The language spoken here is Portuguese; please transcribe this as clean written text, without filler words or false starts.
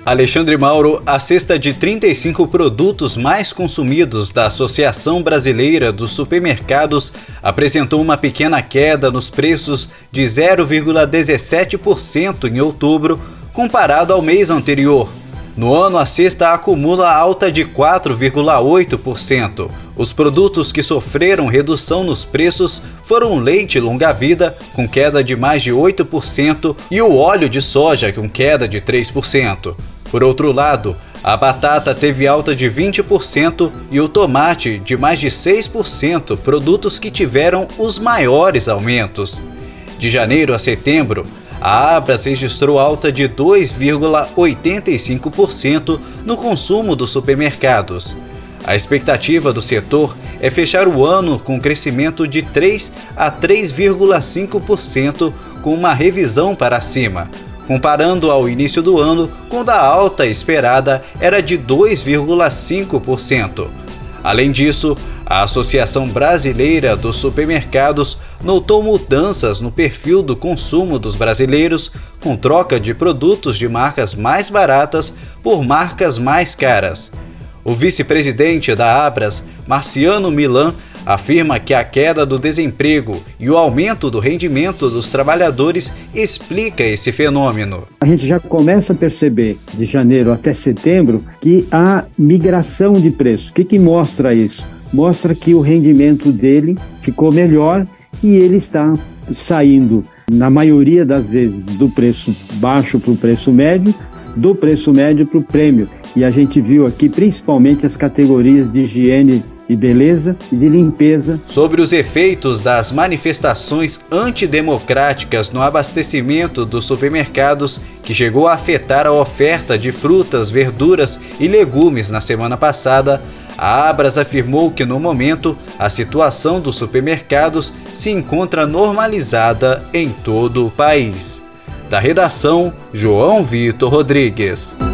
Alexandre Mauro, a cesta de 35 produtos mais consumidos da Associação Brasileira dos Supermercados apresentou uma pequena queda nos preços de 0,17% em outubro, comparado ao mês anterior. No ano, a cesta acumula alta de 4,8%. Os produtos que sofreram redução nos preços foram o leite longa-vida, com queda de mais de 8%, e o óleo de soja, com queda de 3%. Por outro lado, a batata teve alta de 20% e o tomate de mais de 6%, produtos que tiveram os maiores aumentos. De janeiro a setembro, a Abras registrou alta de 2,85% no consumo dos supermercados. A expectativa do setor é fechar o ano com crescimento de 3 a 3,5%, com uma revisão para cima, comparando ao início do ano, quando a alta esperada era de 2,5%. Além disso, a Associação Brasileira dos Supermercados notou mudanças no perfil do consumo dos brasileiros, com troca de produtos de marcas mais baratas por marcas mais caras. O vice-presidente da Abras, Marciano Milan, afirma que a queda do desemprego e o aumento do rendimento dos trabalhadores explica esse fenômeno. A gente já começa a perceber, de janeiro até setembro, que há migração de preços. O que mostra isso? Mostra que o rendimento dele ficou melhor e ele está saindo, na maioria das vezes, do preço baixo para o preço médio, do preço médio para o prêmio. E a gente viu aqui principalmente as categorias de higiene e beleza e de limpeza. Sobre os efeitos das manifestações antidemocráticas no abastecimento dos supermercados, que chegou a afetar a oferta de frutas, verduras e legumes na semana passada, a Abras afirmou que, no momento, a situação dos supermercados se encontra normalizada em todo o país. Da redação, João Vitor Rodrigues.